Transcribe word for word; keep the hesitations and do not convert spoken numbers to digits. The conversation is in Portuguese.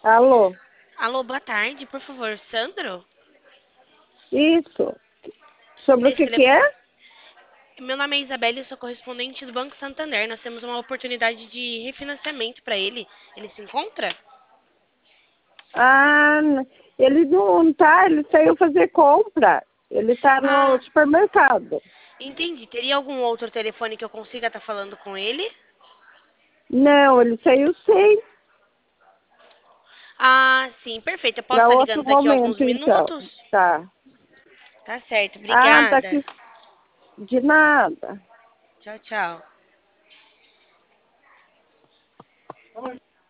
Alô? Alô, boa tarde, por favor, Sandro? Isso. Sobre o Esse que que telefone... é? Meu nome é Isabelle, eu sou correspondente do Banco Santander. Nós temos uma oportunidade de refinanciamento para ele. Ele se encontra? Ah, n- ele não tá, ele saiu fazer compra. Ele tá no Ah, supermercado. entendi. Teria algum outro telefone que eu consiga estar falando com ele? Não, ele saiu sem. Ah, sim, perfeito. Eu posso Para estar outro ligando daqui a alguns momento, então. minutos? Tá. Tá certo, Ah, tá obrigada. aqui. De nada. Tchau, tchau.